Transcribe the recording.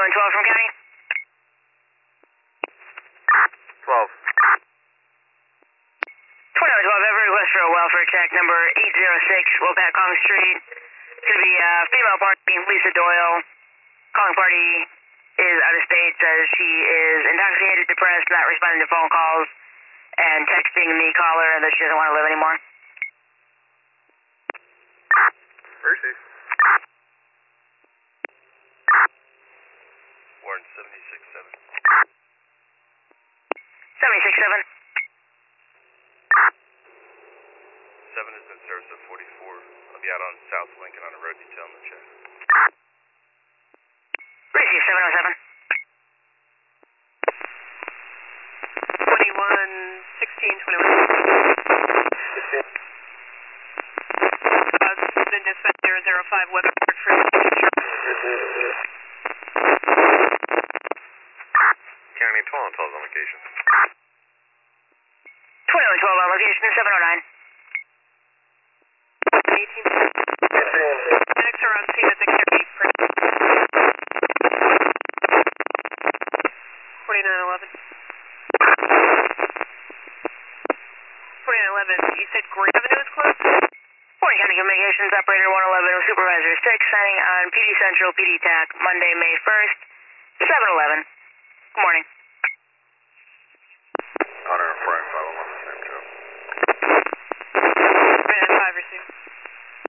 2112 from County. 12. 2112, every request for a welfare check, number 806, Wopatcong Street. It's going to be female party, Lisa Doyle. Calling party is out of state, says she is intoxicated, depressed, not responding to phone calls, and texting the caller that she doesn't want to live anymore. Mercy. Warren 76-7. 76-7. 7 has been serviced at 44. I'll be out on South Lincoln on a road detail in the check. Receive 707. 2116, 21. Been dispatch 005 Weatherford for County 12 on location. 2112 on location, 709. 18. Medics are on scene at the County. 4911. 4911, you said Green Avenue is closed? Morning County Communications, Operator 111, Supervisor 6, signing on PD Central, PD TAC, Monday, May 1st, 711. Good morning.